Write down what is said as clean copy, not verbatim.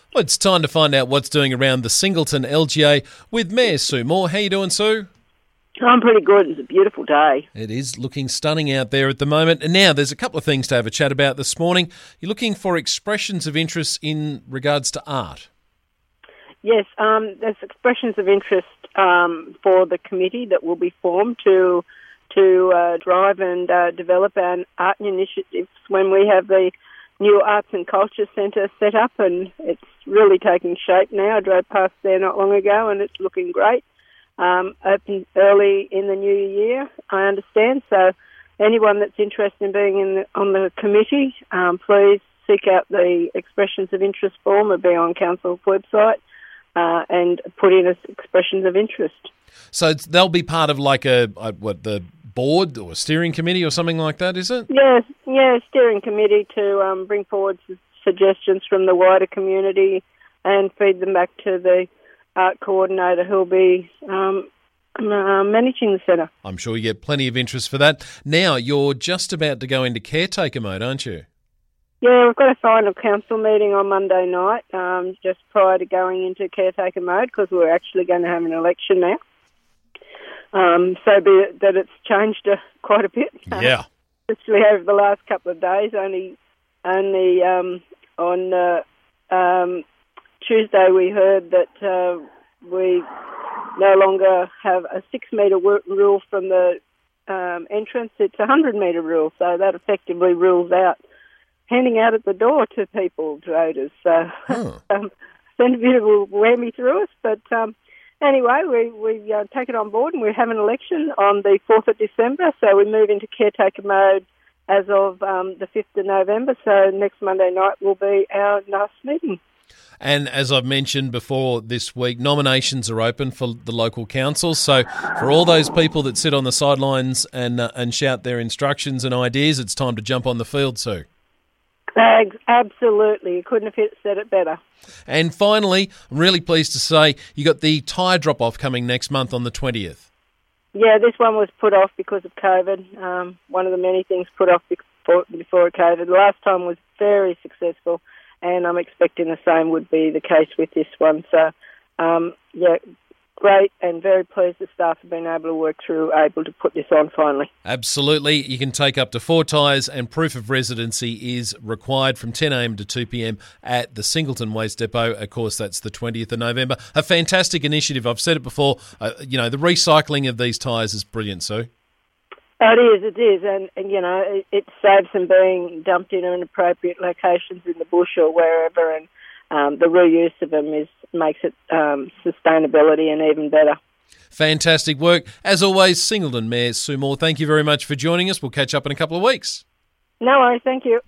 Well, it's time to find out what's doing around the Singleton LGA with Mayor Sue Moore. How you doing, Sue? I'm pretty good. It's a beautiful day. It is looking stunning out there at the moment. And now there's a couple of things to have a chat about this morning. You're looking for expressions of interest in regards to art. Yes, there's expressions of interest for the committee that will be formed to drive and develop our art initiatives when we have the new Arts and Culture Centre set up, and it's really taking shape now. I drove past there not long ago and it's looking great. Open early in the new year, I understand. So anyone that's interested in being on the committee, please seek out the expressions of interest form. It'll be on Council's website and put in as expressions of interest. So they'll be part of like the board or steering committee or something like that, is it? Yes, steering committee to bring forward suggestions from the wider community and feed them back to the art coordinator who'll be managing the centre. I'm sure you get plenty of interest for that. Now, you're just about to go into caretaker mode, aren't you? Yeah, we've got a final council meeting on Monday night, just prior to going into caretaker mode, because we're actually going to have an election now. So be it that it's changed quite a bit. Yeah. Especially over the last couple of days. Only on Tuesday we heard that we no longer have a 6-metre rule from the entrance. It's a 100-metre rule, so that effectively rules out handing out at the door to people, to voters. So sent a bit of a whammy through us, but anyway, we take it on board and we have an election on the 4th of December, so we move into caretaker mode as of the 5th of November, so next Monday night will be our last meeting. And as I've mentioned before this week, nominations are open for the local councils. So for all those people that sit on the sidelines and shout their instructions and ideas, it's time to jump on the field, Sue. Absolutely. You couldn't have said it better. And finally, I'm really pleased to say you got the tyre drop-off coming next month on the 20th. Yeah, this one was put off because of COVID. One of the many things put off before COVID. The last time was very successful, and I'm expecting the same would be the case with this one. So, great, and very pleased the staff have been able to put this on finally. Absolutely. You can take up to 4 tyres, and proof of residency is required from 10 a.m. to 2 p.m. at the Singleton Waste Depot. Of course, that's the 20th of November. A fantastic initiative. I've said it before. The recycling of these tyres is brilliant, Sue. It is, and it saves them being dumped in inappropriate locations in the bush or wherever, and the reuse of them makes it sustainability and even better. Fantastic work. As always, Singleton Mayor Sue Moore, thank you very much for joining us. We'll catch up in a couple of weeks. No worries, thank you.